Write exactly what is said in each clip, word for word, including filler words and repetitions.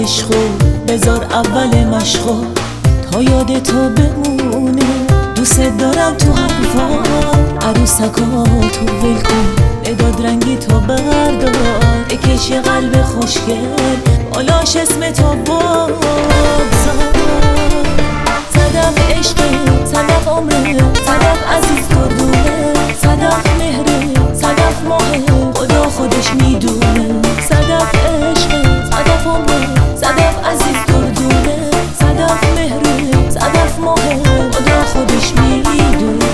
عشقو بذار اول مشقو تا یاد تو بمونه. دوست دارم تو حرفات، عروسکاتو ول کن، مداد رنگی تو بردار، بکش یه قلب خوشگل بالاش اسم تو بگذار. صدف عشقه، صدف عمره، صدف عزیز گردونه، صدف مهره، صدف ماهه، خدا خودش میدونه. صدف عشقه، صدف عمره، صدف عزیز گردونه، صدف مهره، صدف ماهه، خدا خودش میدونه.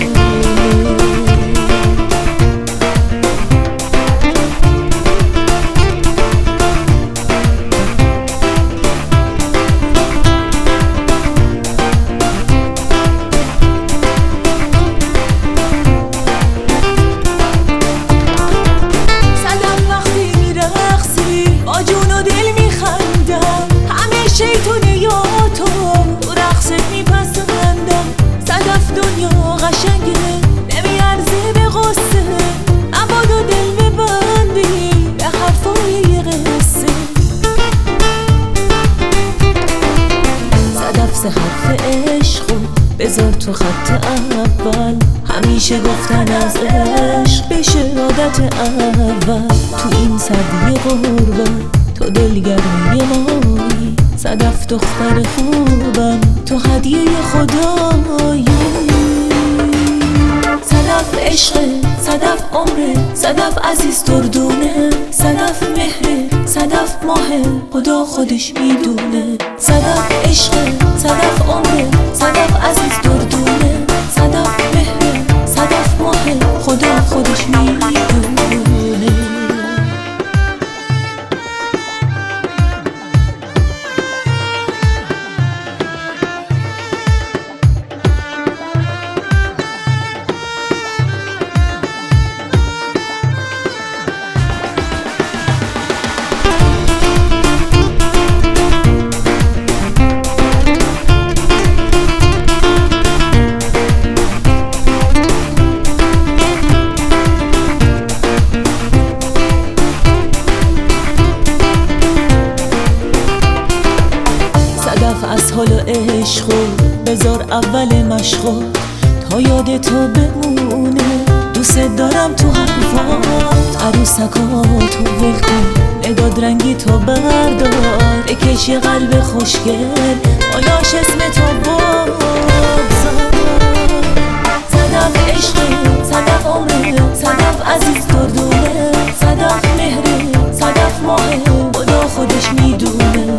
شیطونه یا تو تو رقصت میپسندم. صدف دنیا قشنگه نمیارزه به غصه، ابادا دل ببندی به حرفای یه قصه. صدف سه حرف عشقو بذار تو خط اول، همیشه گفتن از عشق بشه عادت اول. تو این سردی غربت تو دلگرمی مایی، صدف دختر خوبم تو هدیه خدایی. صدف عشقه، صدف عمره، صدف عزیز دردونه، صدف مهره، صدف ماهه، خدا خودش میدونه. صدف عشقه، صدف عمره، صدف عزیز دردونه، صدف مهره، صدف ماهه، خدا خودش میدونه. از حال عشقو بذار اول مشقو تا یاد تو بمونه. دوست دارم تو حرفات، عروسکاتو ول کن، مداد رنگی تو بردار، بکش یه قلب خوشگل بالاش اسم تو بگذار. صدف عشقه، صدف عمره، صدف عزیز گردونه، صدف مهره، صدف ماهه، خدا خودش میدونه.